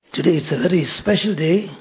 Today is a very special day.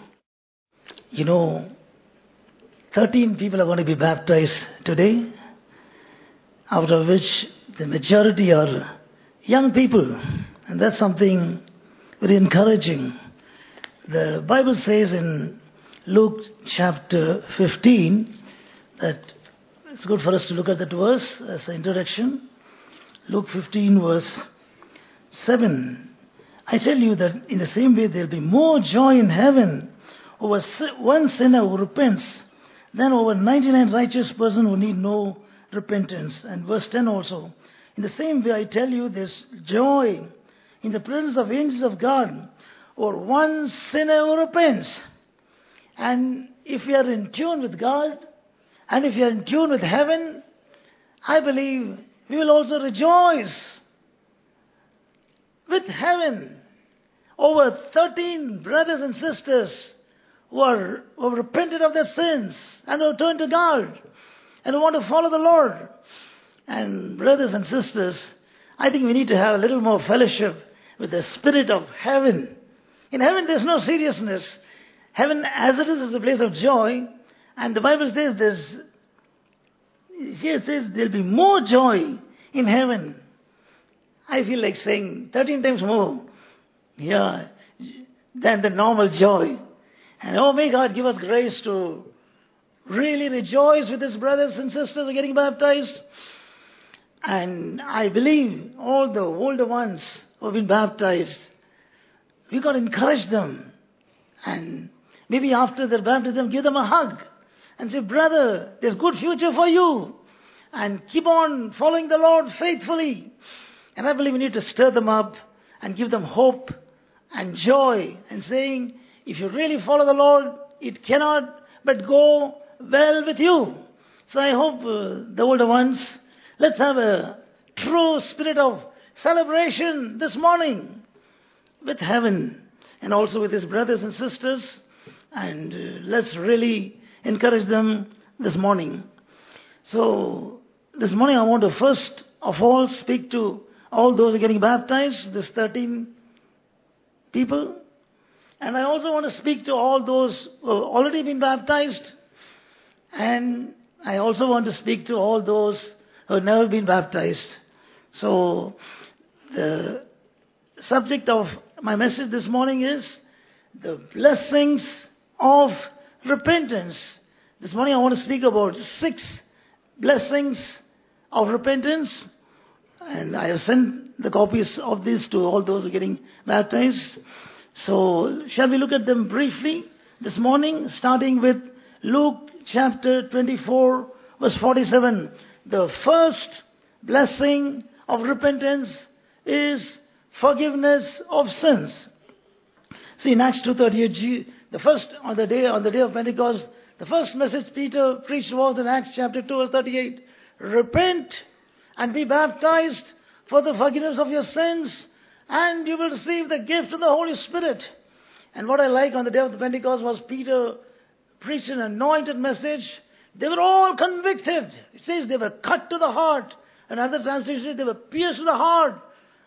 13 people are going to be baptized today, out of which the majority are young people. And that's something very encouraging. The Bible says in Luke chapter 15 that it's good for us to look at that verse as an introduction. Luke 15 verse 7. I tell you that in the same way there will be more joy in heaven over one sinner who repents than over 99 righteous person who need no repentance. And verse 10 also. In the same way I tell you there's joy in the presence of angels of God over one sinner who repents. And if we are in tune with God and if we are in tune with heaven, I believe we will also rejoice with heaven over 13 brothers and sisters who have repented of their sins and who turned to God and who want to follow the Lord. And brothers and sisters, I think we need to have a little more fellowship with the spirit of heaven. In heaven there's no seriousness. Heaven as it is a place of joy. And the Bible says there'll be more joy in heaven. I feel like saying 13 times more. Than the normal joy. And may God give us grace to really rejoice with His brothers and sisters who are getting baptized. And I believe all the older ones who have been baptized, we got to encourage them. And maybe after their baptism, give them a hug and say, brother, there's good future for you. And keep on following the Lord faithfully. And I believe we need to stir them up and give them hope and joy and saying, if you really follow the Lord, it cannot but go well with you. So I hope the older ones, let's have a true spirit of celebration this morning with heaven and also with His brothers and sisters. And let's really encourage them this morning. So this morning I want to first of all speak to all those who are getting baptized, this 13 people. And I also want to speak to all those who have already been baptized. And I also want to speak to all those who have never been baptized. So the subject of my message this morning is the blessings of repentance. This morning I want to speak about 6 blessings of repentance. And I have sent the copies of this to all those who are getting baptized. So, shall we look at them briefly this morning, starting with Luke chapter 24, verse 47. The first blessing of repentance is forgiveness of sins. See, in Acts 2:38, on the day of Pentecost, the first message Peter preached was in Acts chapter 2, verse 38. Repent and be baptized for the forgiveness of your sins, and you will receive the gift of the Holy Spirit. And what I like on the day of the Pentecost was Peter preached an anointed message. They were all convicted. It says they were cut to the heart. Another translation, they were pierced to the heart.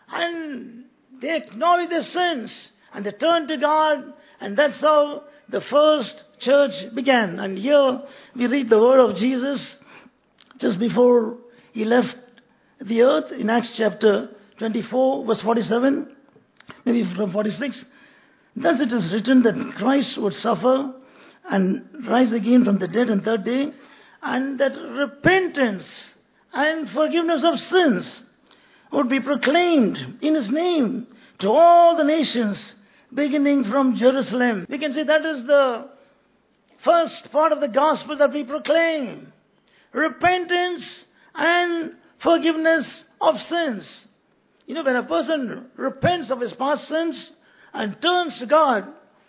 And they acknowledged their sins. And they turned to God. And that's how the first church began. And here we read the word of Jesus just before He left the earth in Acts chapter 24, verse 47, maybe from 46. Thus it is written that Christ would suffer and rise again from the dead on third day, and that repentance and forgiveness of sins would be proclaimed in His name to all the nations, beginning from Jerusalem. We can say that is the first part of the gospel that we proclaim. Repentance and forgiveness of sins. When a person repents of his past sins and turns to God,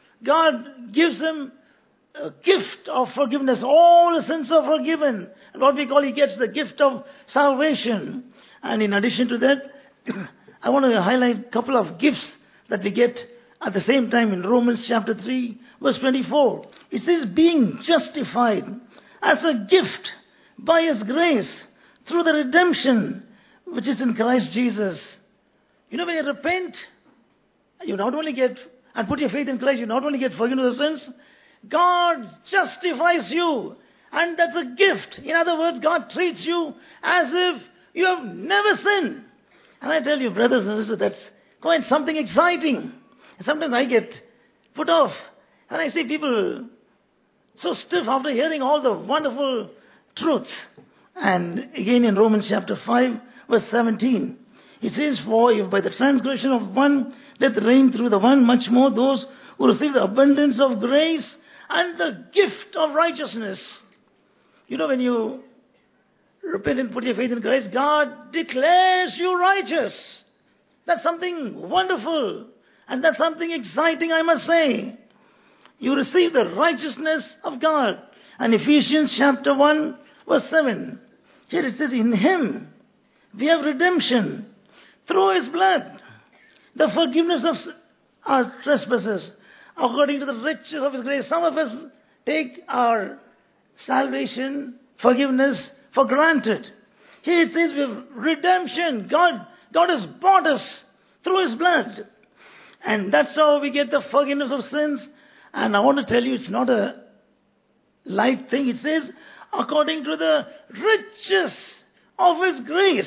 God gives him a gift of forgiveness. All his sins are forgiven. And what we call, he gets the gift of salvation. And in addition to that, I want to highlight a couple of gifts that we get at the same time in Romans chapter 3, verse 24. It says, being justified as a gift by His grace through the redemption which is in Christ Jesus. When you repent, you not only get and put your faith in Christ, you not only get forgiveness of sins, God justifies you. And that's a gift. In other words, God treats you as if you have never sinned. And I tell you, brothers and sisters, that's quite something exciting. Sometimes I get put off. And I see people so stiff after hearing all the wonderful truths. And again in Romans chapter 5, verse 17, it says, "For if by the transgression of one death reigned through the one, much more those who receive the abundance of grace and the gift of righteousness." You know, when you repent and put your faith in Christ, God declares you righteous. That's something wonderful. And that's something exciting, I must say. You receive the righteousness of God. And Ephesians chapter 1, verse 7. Here it says, "In Him we have redemption through His blood, the forgiveness of our trespasses, according to the riches of His grace." Some of us take our salvation, forgiveness for granted. Here it says we have redemption. God has bought us through His blood. And that's how we get the forgiveness of sins. And I want to tell you, it's not a light thing. It says, according to the riches of His grace.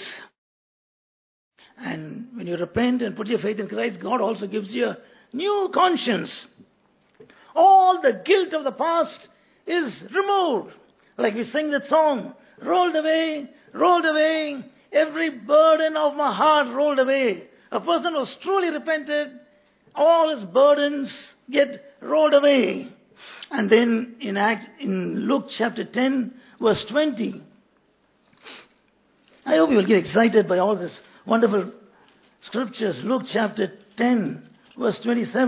And when you repent and put your faith in Christ, God also gives you a new conscience. All the guilt of the past is removed. Like we sing that song, rolled away, every burden of my heart rolled away. A person who's truly repented, all his burdens get rolled away. And then in Luke chapter 10, verse 20, I hope you will get excited by all this wonderful scriptures. Luke chapter 10, verse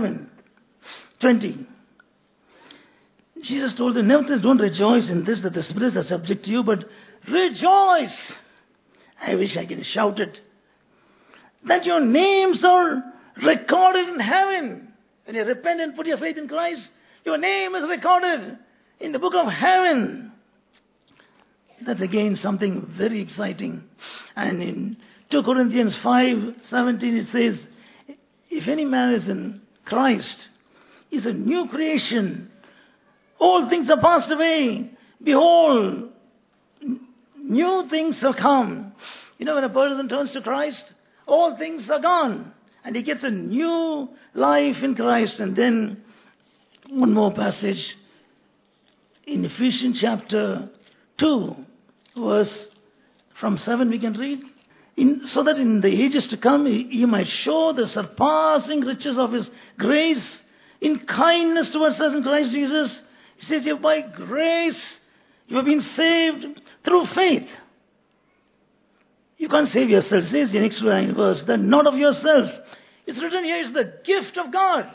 20. Jesus told them, "Nevertheless, don't rejoice in this that the spirits are subject to you, but rejoice." I wish I could shout it. That your names are recorded in heaven. When you repent and put your faith in Christ, your name is recorded in the book of heaven. That's again something very exciting. And in 2 Corinthians 5:17 it says, "If any man is in Christ, is a new creation. All things are passed away. Behold, new things have come." You know, when a person turns to Christ, all things are gone. And he gets a new life in Christ. And then one more passage in Ephesians chapter 2, verse from 7 we can read. So that in the ages to come he might show the surpassing riches of His grace in kindness towards us in Christ Jesus. He says here, by grace you have been saved through faith. You can't save yourself. It says in the next verse that not of yourselves. It's written here, it's the gift of God.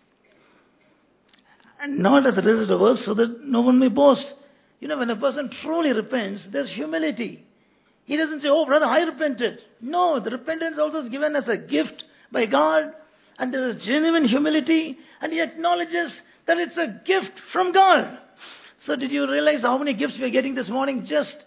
And not as a result of works, so that no one may boast. You know, when a person truly repents, there's humility. He doesn't say, "Oh brother, I repented." No, the repentance also is given as a gift by God. And there is genuine humility. And he acknowledges that it's a gift from God. So did you realize how many gifts we are getting this morning? Just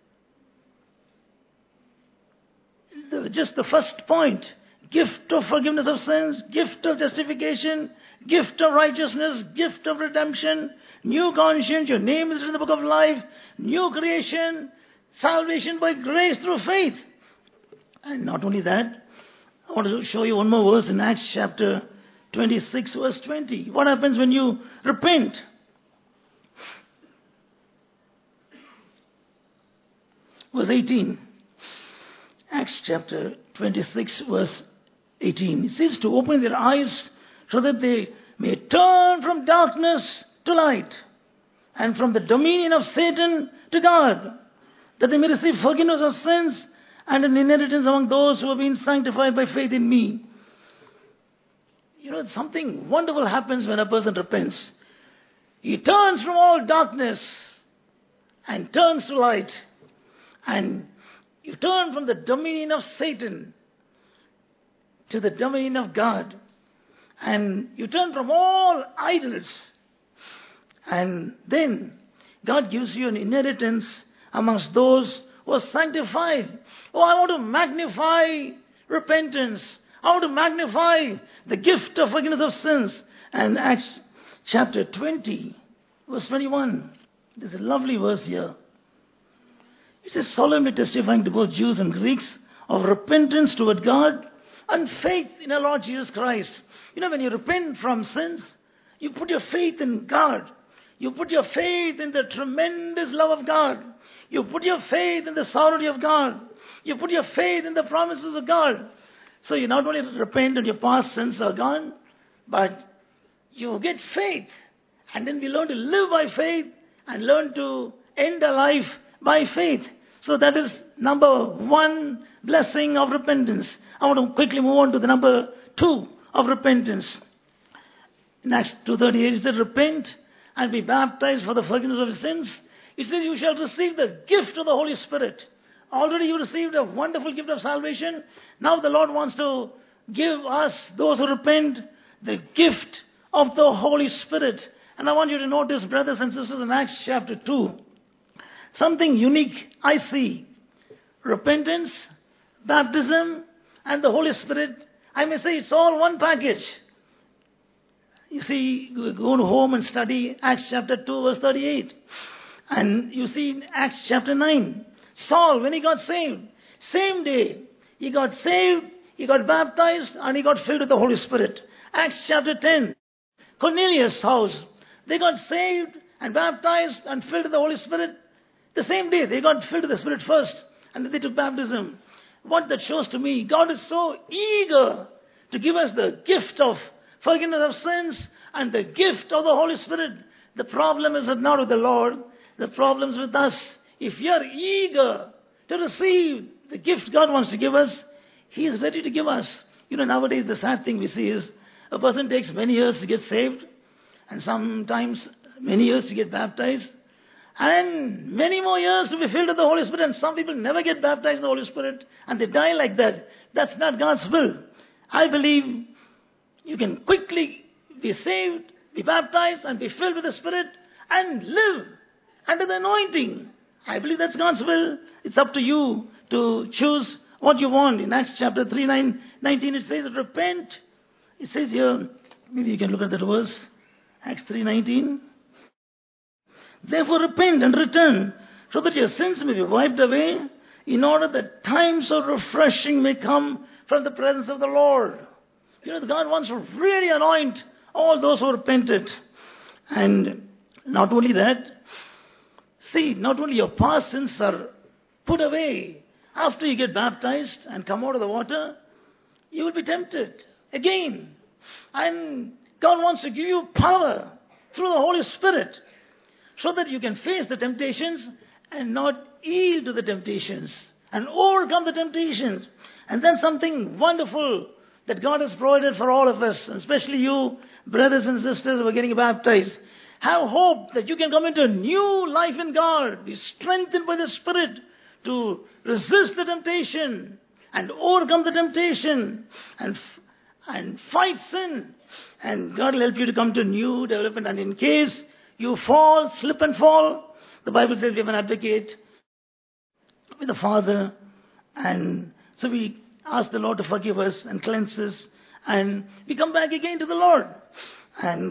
the first point. Gift of forgiveness of sins, gift of justification, gift of righteousness, gift of redemption, new conscience, your name is written in the book of life, new creation, salvation by grace through faith. And not only that, I want to show you one more verse in Acts chapter 26, verse 20. What happens when you repent? Verse 18. Acts chapter 26, verse 18. It says to open their eyes so that they may turn from darkness to light and from the dominion of Satan to God, that they may receive forgiveness of sins and an inheritance among those who have been sanctified by faith in me. You know, something wonderful happens when a person repents. He turns from all darkness and turns to light. And you turn from the dominion of Satan to the dominion of God. And you turn from all idols. And then God gives you an inheritance amongst those who are sanctified. Oh, I want to magnify repentance. how to magnify the gift of forgiveness of sins. And Acts chapter 20, verse 21. There's a lovely verse here. It says, solemnly testifying to both Jews and Greeks of repentance toward God and faith in our Lord Jesus Christ. You know, when you repent from sins, you put your faith in God. You put your faith in the tremendous love of God. You put your faith in the sovereignty of God. You put your faith in the promises of God. So you not only repent and your past sins are gone, but you get faith. And then we learn to live by faith and learn to end our life by faith. So that is number one blessing of repentance. I want to quickly move on to the number two of repentance. In Acts 2:38 it says, repent and be baptized for the forgiveness of sins. It says you shall receive the gift of the Holy Spirit. Already you received a wonderful gift of salvation. Now the Lord wants to give us, those who repent, the gift of the Holy Spirit. And I want you to notice, brothers and sisters, in Acts chapter 2, something unique I see. Repentance, baptism, and the Holy Spirit. I may say it's all one package. You see, go home and study Acts chapter 2, verse 38. And you see in Acts chapter 9, Saul, when he got saved, same day, he got saved, he got baptized, and he got filled with the Holy Spirit. Acts chapter 10, Cornelius' house, they got saved and baptized and filled with the Holy Spirit. The same day, they got filled with the Spirit first, and then they took baptism. What that shows to me, God is so eager to give us the gift of forgiveness of sins and the gift of the Holy Spirit. The problem is not with the Lord. The problem is with us. If you are eager to receive the gift God wants to give us, He is ready to give us. You know, nowadays the sad thing we see is a person takes many years to get saved, and sometimes many years to get baptized, and many more years to be filled with the Holy Spirit. And some people never get baptized in the Holy Spirit, and they die like that. That's not God's will. I believe you can quickly be saved, be baptized, and be filled with the Spirit, and live under the anointing. I believe that's God's will. It's up to you to choose what you want. In Acts chapter 3, 19, it says, repent. It says here, maybe you can look at that verse. Acts 3:19. Therefore repent and return, so that your sins may be wiped away, in order that times of refreshing may come from the presence of the Lord. You know, God wants to really anoint all those who repented. And not only that, see, not only your past sins are put away. After you get baptized and come out of the water, you will be tempted again. And God wants to give you power through the Holy Spirit, so that you can face the temptations and not yield to the temptations and overcome the temptations. And then something wonderful that God has provided for all of us, especially you, brothers and sisters who are getting baptized. Have hope that you can come into a new life in God, be strengthened by the Spirit to resist the temptation and overcome the temptation and fight sin. And God will help you to come to new development. And in case you fall, slip and fall, the Bible says we have an advocate with the Father. And so we ask the Lord to forgive us and cleanse us. And we come back again to the Lord. And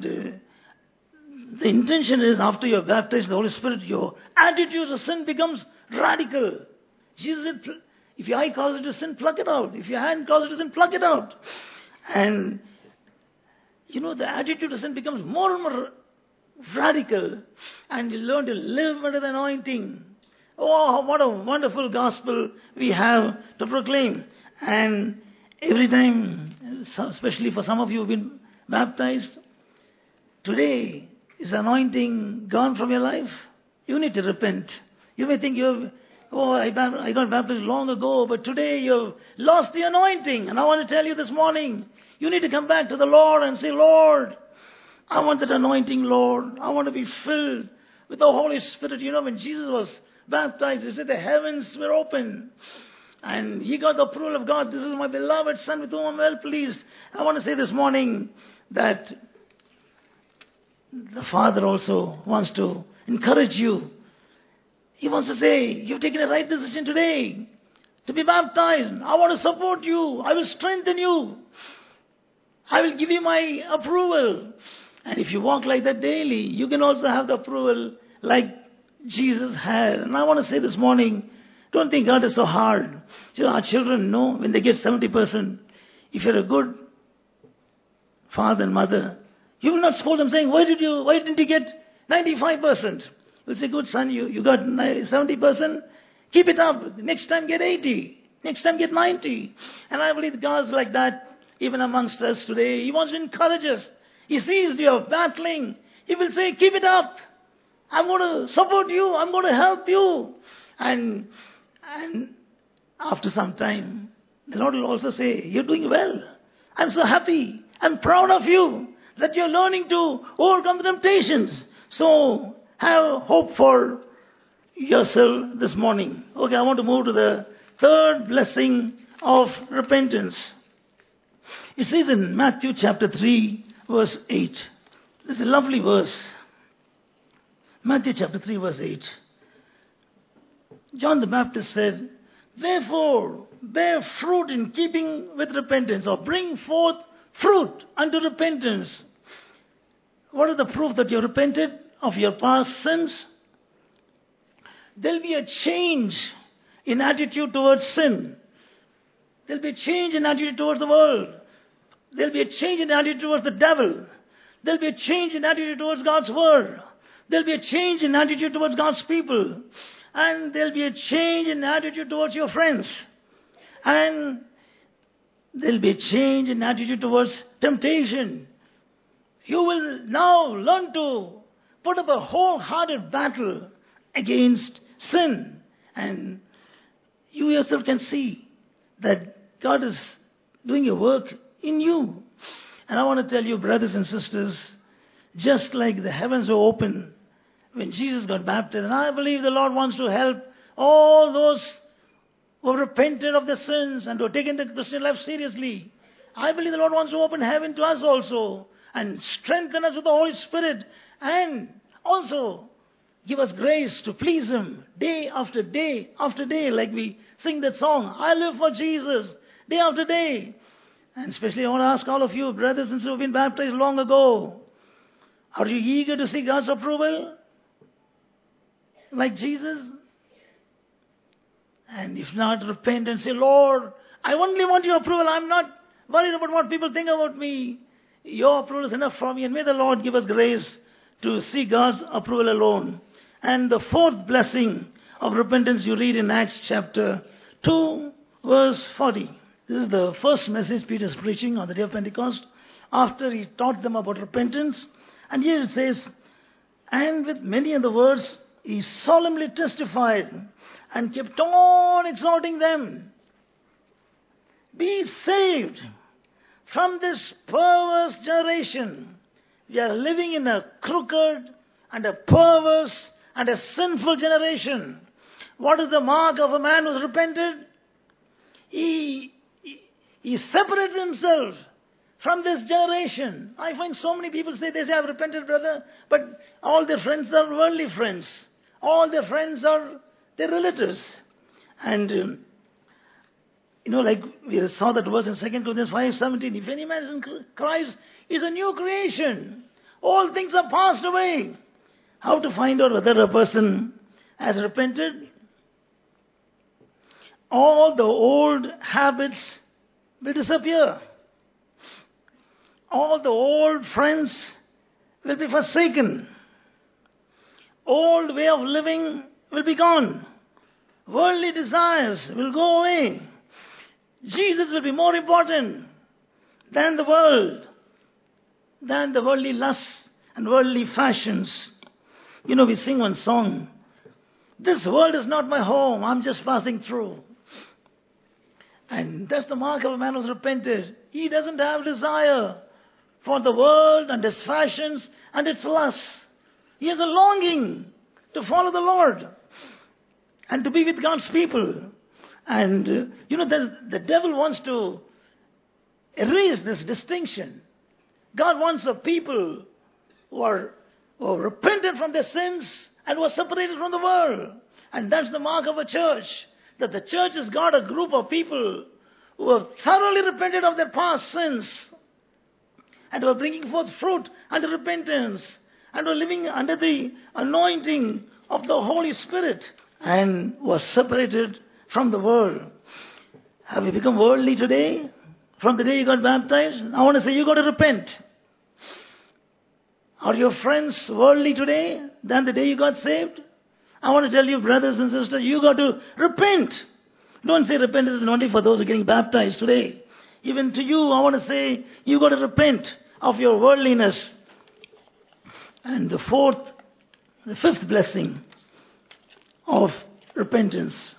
the intention is, after you're baptized in the Holy Spirit, your attitude to sin becomes radical. Jesus said, if your eye causes you to sin, pluck it out. If your hand causes you to sin, pluck it out. And, you know, the attitude to sin becomes more and more radical. And you learn to live under the anointing. Oh, what a wonderful gospel we have to proclaim. And every time, especially for some of you who've been baptized, today is the anointing gone from your life? You need to repent. You may think I got baptized long ago, but today you've lost the anointing. And I want to tell you this morning, you need to come back to the Lord and say, Lord, I want that anointing, Lord. I want to be filled with the Holy Spirit. You know, when Jesus was baptized, he said the heavens were open. And he got the approval of God. This is my beloved Son with whom I'm well pleased. I want to say this morning that the Father also wants to encourage you. He wants to say, you've taken a right decision today to be baptized. I want to support you. I will strengthen you. I will give you my approval. And if you walk like that daily, you can also have the approval like Jesus had. And I want to say this morning, don't think God is so hard. You know, our children know when they get 70%, if you're a good father and mother, you will not scold them saying, why didn't you get 95%? You'll say, good son, you got 70%, keep it up. Next time get 80. Next time get 90. And I believe God's like that even amongst us today. He wants to encourage us. He sees you battling. He will say, keep it up. I'm going to support you. I'm going to help you. And after some time, the Lord will also say, you're doing well. I'm so happy. I'm proud of you that you're learning to overcome the temptations. So have hope for yourself this morning. Okay, I want to move to the third blessing of repentance. It says in Matthew chapter 3, verse 8. This is a lovely verse. Matthew chapter 3, verse 8. John the Baptist said, therefore, bear fruit in keeping with repentance, or bring forth fruit unto repentance. What is the proof that you repented of your past sins? There'll be a change in attitude towards sin. There'll be a change in attitude towards the world. There'll be a change in attitude towards the devil. There'll be a change in attitude towards God's word. There'll be a change in attitude towards God's people. And there'll be a change in attitude towards your friends. And there'll be a change in attitude towards temptation. You will now learn to put up a wholehearted battle against sin. And you yourself can see that God is doing a work in you. And I want to tell you, brothers and sisters, just like the heavens were open when Jesus got baptized, and I believe the Lord wants to help all those who have repented of their sins and who have taken the Christian life seriously. I believe the Lord wants to open heaven to us also and strengthen us with the Holy Spirit and also give us grace to please Him day after day after day, like we sing that song, I live for Jesus, day after day. And especially I want to ask all of you, brothers and sisters who have been baptized long ago, are you eager to see God's approval? Like Jesus? And if not, repent and say, Lord, I only want your approval. I'm not worried about what people think about me. Your approval is enough for me. And may the Lord give us grace to see God's approval alone. And the fourth blessing of repentance you read in Acts chapter 2, verse 40. This is the first message Peter is preaching on the day of Pentecost, after he taught them about repentance. And here it says, and with many other words, he solemnly testified and kept on exhorting them, be saved from this perverse generation. We are living in a crooked and a perverse and a sinful generation. What is the mark of a man who has repented? He separates himself from this generation. I find so many people say, I've repented, brother, but all their friends are worldly friends. All their friends are their relatives. And, like we saw that verse in 2 Corinthians 5:17, if any man is in Christ, he is a new creation. All things are passed away. How to find out whether a person has repented? All the old habits will disappear. All the old friends will be forsaken. Old way of living will be gone. Worldly desires will go away. Jesus will be more important than the world, than the worldly lusts and worldly fashions. We sing one song, this world is not my home, I'm just passing through. And that's the mark of a man who's repented. He doesn't have desire for the world and its fashions and its lusts. He has a longing to follow the Lord and to be with God's people. And, the devil wants to erase this distinction. God wants a people who are repentant from their sins and who are separated from the world. And that's the mark of a church. that the church has got a group of people who have thoroughly repented of their past sins and who are bringing forth fruit under repentance and who are living under the anointing of the Holy Spirit and was separated from the world. Have you become worldly today? From the day you got baptized? I want to say you got to repent. Are your friends worldly today than the day you got saved? I want to tell you, brothers and sisters, you got to repent. Don't say repentance is only for those who are getting baptized today. Even to you, I want to say, you got to repent of your worldliness. And the fifth blessing of repentance.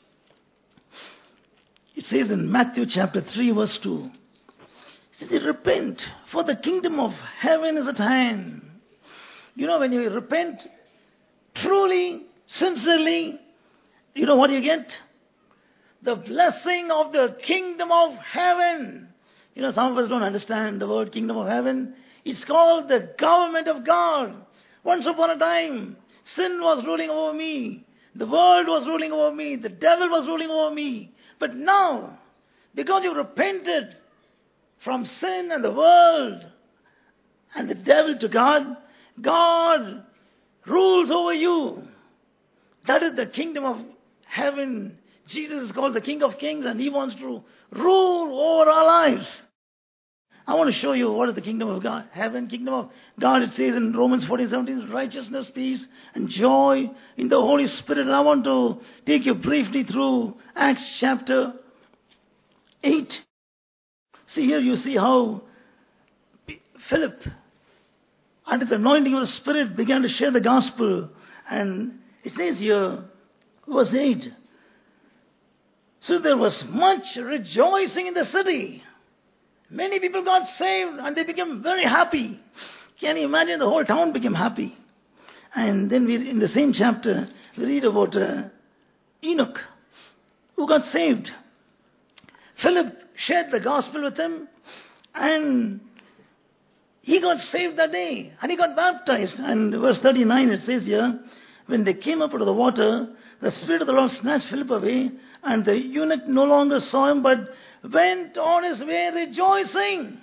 It says in Matthew chapter 3 verse 2. It says, repent, for the kingdom of heaven is at hand. You know, when you repent truly, sincerely, you know what you get? The blessing of the kingdom of heaven. You know, some of us don't understand the word kingdom of heaven. It's called the government of God. Once upon a time, sin was ruling over me. The world was ruling over me. The devil was ruling over me. But now, because you repented from sin and the world and the devil to God, God rules over you. That is the kingdom of heaven. Jesus is called the King of Kings and He wants to rule over our lives. I want to show you what is the kingdom of God. Heaven, kingdom of God, it says in Romans 14:17, righteousness, peace, and joy in the Holy Spirit. And I want to take you briefly through Acts chapter 8. See here, you see how Philip, under the anointing of the Spirit, began to share the gospel. And it says here, verse 8, so there was much rejoicing in the city. Many people got saved and they became very happy. Can you imagine? The whole town became happy. And then in the same chapter, we read about Enoch, who got saved. Philip shared the gospel with him and he got saved that day and he got baptized. And verse 39 it says here, when they came up out of the water, the Spirit of the Lord snatched Philip away, and the eunuch no longer saw him, but went on his way rejoicing.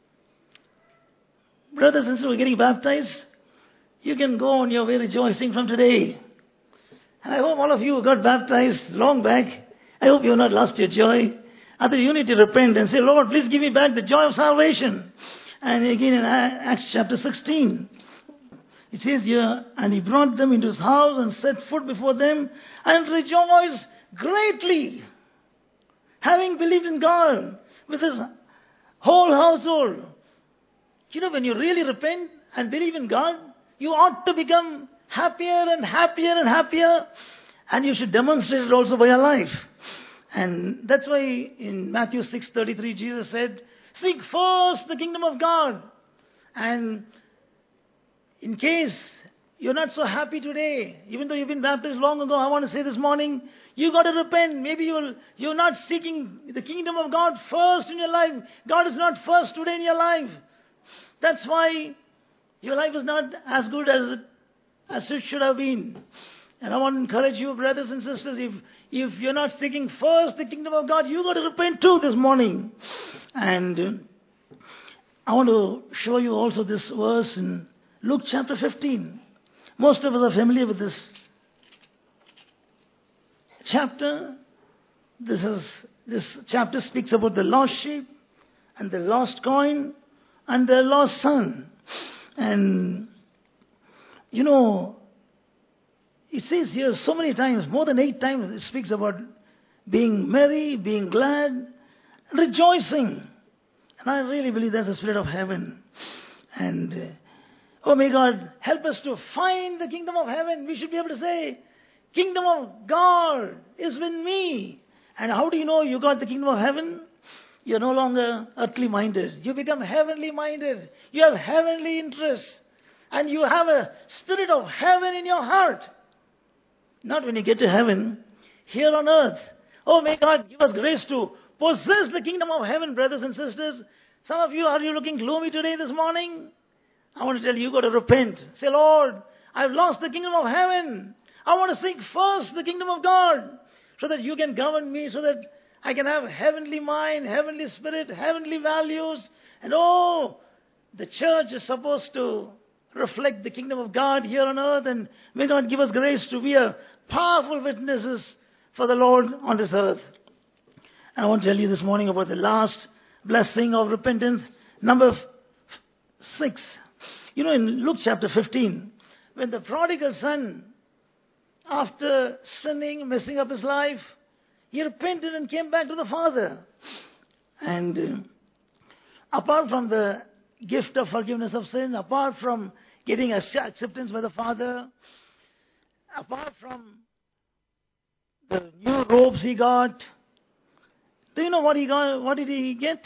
Brothers and sisters who are getting baptized, you can go on your way rejoicing from today. And I hope all of you who got baptized long back, I hope you have not lost your joy. I think you need to repent and say, Lord, please give me back the joy of salvation. And again in Acts chapter 16, it says here, and he brought them into his house and set food before them and rejoiced greatly, having believed in God with his whole household. You know, when you really repent and believe in God, you ought to become happier and happier and happier. And you should demonstrate it also by your life. And that's why in Matthew 6:33, Jesus said, seek first the kingdom of God. And in case you're not so happy today, even though you've been baptized long ago, I want to say this morning, you got to repent. Maybe you're not seeking the kingdom of God first in your life. God is not first today in your life. That's why your life is not as good as it should have been. And I want to encourage you, brothers and sisters, if you're not seeking first the kingdom of God, you got to repent too this morning. And I want to show you also this verse in Luke chapter 15. Most of us are familiar with this chapter. This chapter speaks about the lost sheep and the lost coin and the lost son. And you know, it says here so many times, more than 8 times, it speaks about being merry, being glad, rejoicing. And I really believe that's the spirit of heaven. And oh, may God help us to find the kingdom of heaven. We should be able to say, kingdom of God is with me. And how do you know you got the kingdom of heaven? You're no longer earthly minded. You become heavenly minded. You have heavenly interests. And you have a spirit of heaven in your heart. Not when you get to heaven, here on earth. Oh, may God give us grace to possess the kingdom of heaven, brothers and sisters. Some of you, are you looking gloomy today, this morning? I want to tell you, you've got to repent. Say, Lord, I've lost the kingdom of heaven. I want to seek first the kingdom of God. so that you can govern me, so that I can have heavenly mind, heavenly spirit, heavenly values. And the church is supposed to reflect the kingdom of God here on earth, and may God give us grace to be a powerful witnesses for the Lord on this earth. And I want to tell you this morning about the last blessing of repentance, number 6. In Luke chapter 15, when the prodigal son, after sinning, messing up his life, he repented and came back to the Father. And apart from the gift of forgiveness of sin, apart from getting acceptance by the Father, apart from the new robes he got, do you know what he got? What did he get?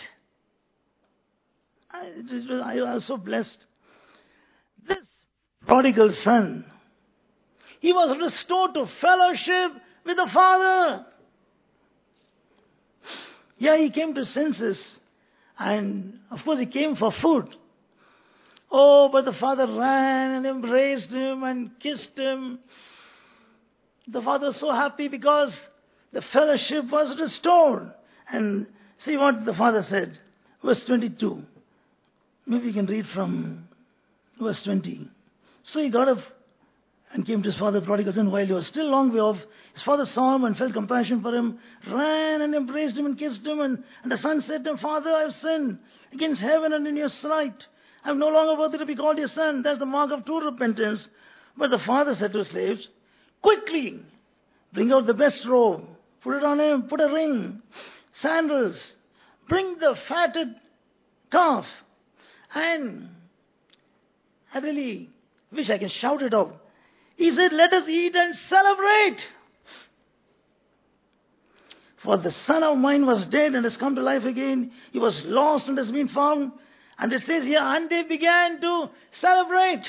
I was so blessed. This prodigal son, he was restored to fellowship with the Father. Yeah, he came to senses. And of course he came for food. But the Father ran and embraced him and kissed him. The Father was so happy because the fellowship was restored. And see what the Father said. Verse 22. Maybe you can read from verse 20. So he got up and came to his father, the prodigal son, while he was still a long way off. His father saw him and felt compassion for him, ran and embraced him and kissed him. And the son said to him, Father, I have sinned against heaven and in your sight. I am no longer worthy to be called your son. That's the mark of true repentance. But the father said to his slaves, quickly, bring out the best robe, put it on him, put a ring, sandals, bring the fatted calf. And I really wish I can shout it out. He said, let us eat and celebrate. For the son of mine was dead and has come to life again. He was lost and has been found. And it says here, and they began to celebrate.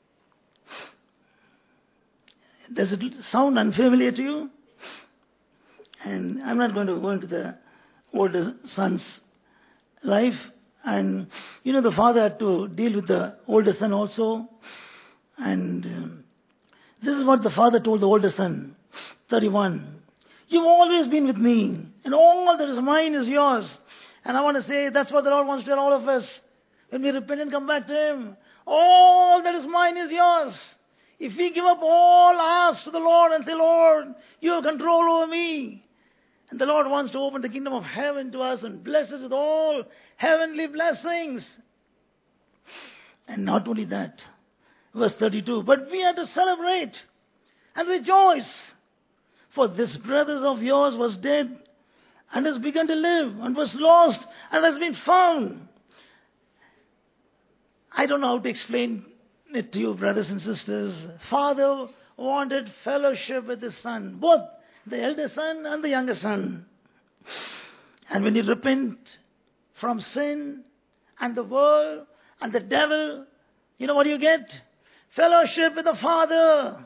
Does it sound unfamiliar to you? And I'm not going to go into the older son's life. And the father had to deal with the older son also. And this is what the father told the older son, 31. You've always been with me, and all that is mine is yours. And I want to say that's what the Lord wants to tell all of us. When we repent and come back to Him, all that is mine is yours. If we give up all ours to the Lord and say, Lord, you have control over me. And the Lord wants to open the kingdom of heaven to us and bless us with all heavenly blessings. And not only that, verse 32, but we are to celebrate and rejoice. For this brother of yours was dead and has begun to live, and was lost and has been found. I don't know how to explain it to you, brothers and sisters. Father wanted fellowship with his son, both the elder son and the younger son. And when you repent from sin and the world and the devil, you know what you get? Fellowship with the Father.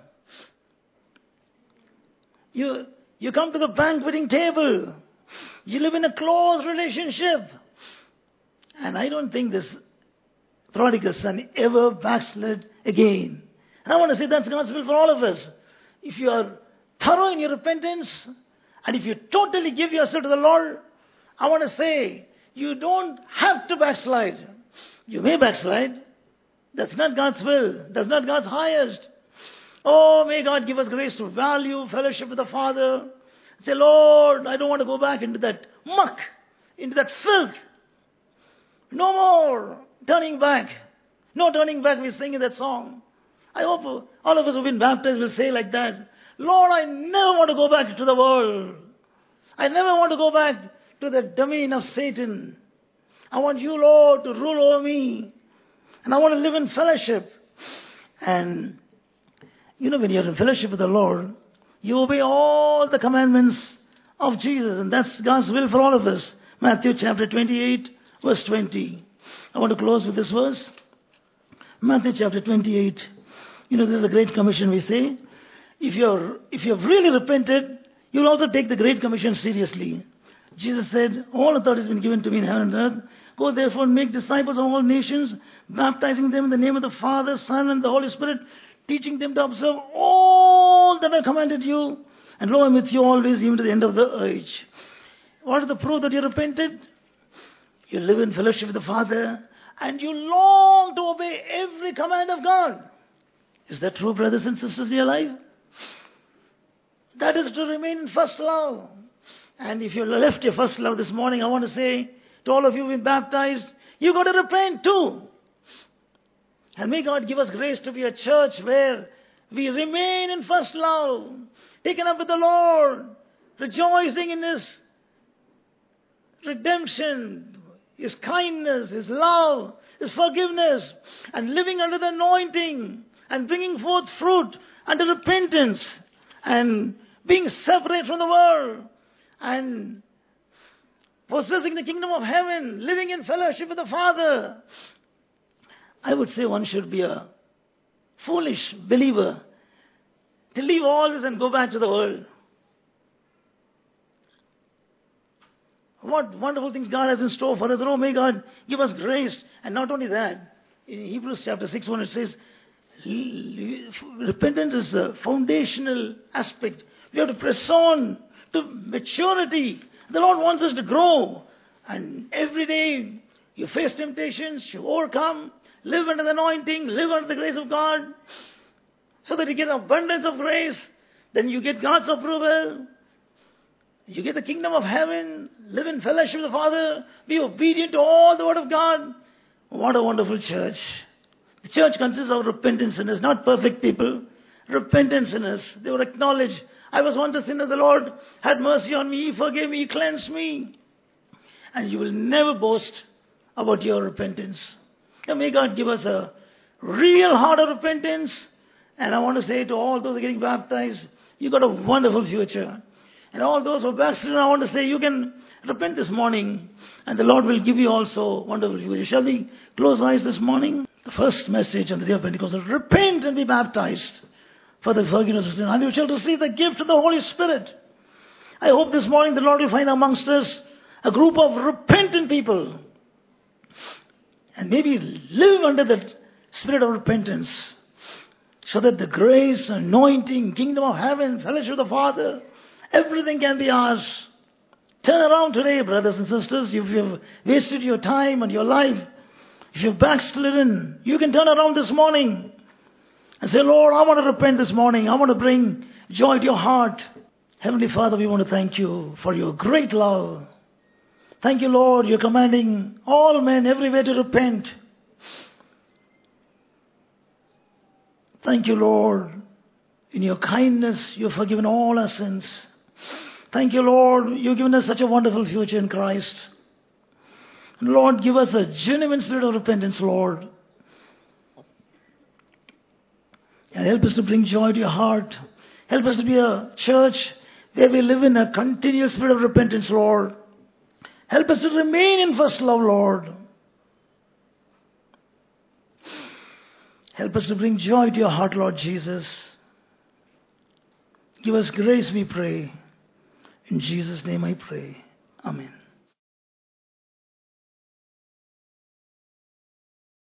You come to the banqueting table. You live in a close relationship. And I don't think this prodigal son ever backslid again. And I want to say that's God's will for all of us. If you are thorough in your repentance, and if you totally give yourself to the Lord, I want to say, you don't have to backslide. You may backslide. That's not God's will. That's not God's highest. May God give us grace to value fellowship with the Father. Say, Lord, I don't want to go back into that muck, into that filth. No more turning back. No turning back, we sing in that song. I hope all of us who've been baptized will say like that. Lord, I never want to go back to the world. I never want to go back to the domain of Satan. I want you, Lord, to rule over me. And I want to live in fellowship. And, when you're in fellowship with the Lord, you obey all the commandments of Jesus. And that's God's will for all of us. Matthew chapter 28, verse 20. I want to close with this verse. Matthew chapter 28. This is the Great Commission, we say. If you have really repented, you will also take the Great Commission seriously. Jesus said, all authority has been given to me in heaven and earth. Go therefore and make disciples of all nations, baptizing them in the name of the Father, Son, and the Holy Spirit, teaching them to observe all that I commanded you. And lo, I'm with you always, even to the end of the age. What is the proof that you repented? You live in fellowship with the Father, and you long to obey every command of God. Is that true, brothers and sisters, in your life? That is to remain in first love. And if you left your first love this morning, I want to say to all of you who've been baptized, you got to repent too. And may God give us grace to be a church where we remain in first love, taken up with the Lord, rejoicing in His redemption, His kindness, His love, His forgiveness, and living under the anointing, and bringing forth fruit unto repentance, and being separate from the world, and possessing the kingdom of heaven, living in fellowship with the Father. I would say one should be a foolish believer to leave all this and go back to the world. What wonderful things God has in store for us. Oh, may God give us grace. And not only that, in Hebrews chapter 6, when it says, repentance is a foundational aspect. We have to press on to maturity. The Lord wants us to grow. And every day you face temptations, you overcome, live under the anointing, live under the grace of God, so that you get abundance of grace. Then you get God's approval. You get the kingdom of heaven, live in fellowship with the Father, be obedient to all the word of God. What a wonderful church. The church consists of repentant sinners, not perfect people. Repentant sinners. They would acknowledge, I was once a sinner, the Lord had mercy on me, He forgave me, He cleansed me. And you will never boast about your repentance. And may God give us a real heart of repentance. And I want to say to all those who are getting baptized, you got a wonderful future. And all those who are backslidden, I want to say you can repent this morning, and the Lord will give you also wonderful future. Shall we close eyes this morning? The first message on the day of Pentecost is repent and be baptized for the forgiveness of sin, and you shall receive the gift of the Holy Spirit. I hope this morning the Lord will find amongst us a group of repentant people, and maybe live under that spirit of repentance, so that the grace, anointing, kingdom of heaven, fellowship of the Father, everything can be ours. Turn around today, brothers and sisters. If you've wasted your time and your life, if you've backslidden, you can turn around this morning and say, Lord, I want to repent this morning. I want to bring joy to your heart. Heavenly Father, we want to thank you for your great love. Thank you, Lord. You're commanding all men everywhere to repent. Thank you, Lord. In your kindness, you've forgiven all our sins. Thank you, Lord. You've given us such a wonderful future in Christ. And Lord, give us a genuine spirit of repentance, Lord. And help us to bring joy to your heart. Help us to be a church where we live in a continuous spirit of repentance, Lord. Help us to remain in first love, Lord. Help us to bring joy to your heart, Lord Jesus. Give us grace, we pray. In Jesus' name I pray. Amen.